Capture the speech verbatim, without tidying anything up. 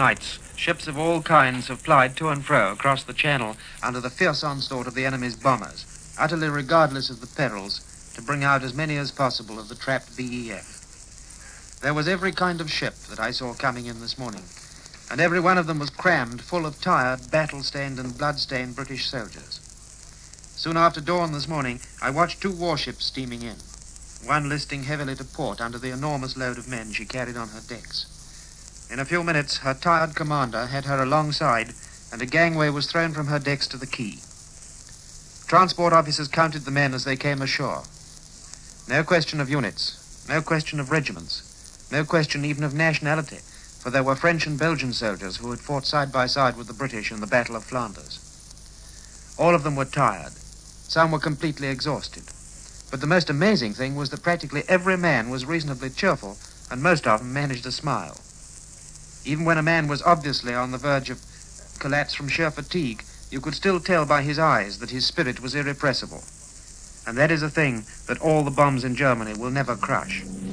nights, ships of all kinds have plied to and fro across the Channel under the fierce onslaught of the enemy's bombers, utterly regardless of the perils, to bring out as many as possible of the trapped B E F. There was every kind of ship that I saw coming in this morning, and every one of them was crammed full of tired, battle-stained and blood-stained British soldiers. Soon after dawn this morning, I watched two warships steaming in, one listing heavily to port under the enormous load of men she carried on her decks. In a few minutes, her tired commander had her alongside, and a gangway was thrown from her decks to the quay. Transport officers counted the men as they came ashore. No question of units, no question of regiments, no question even of nationality, for there were French and Belgian soldiers who had fought side by side with the British in the Battle of Flanders. All of them were tired. Some were completely exhausted. But the most amazing thing was that practically every man was reasonably cheerful, and most of them managed to smile. Even when a man was obviously on the verge of collapse from sheer fatigue, you could still tell by his eyes that his spirit was irrepressible. And that is a thing that all the bombs in Germany will never crush.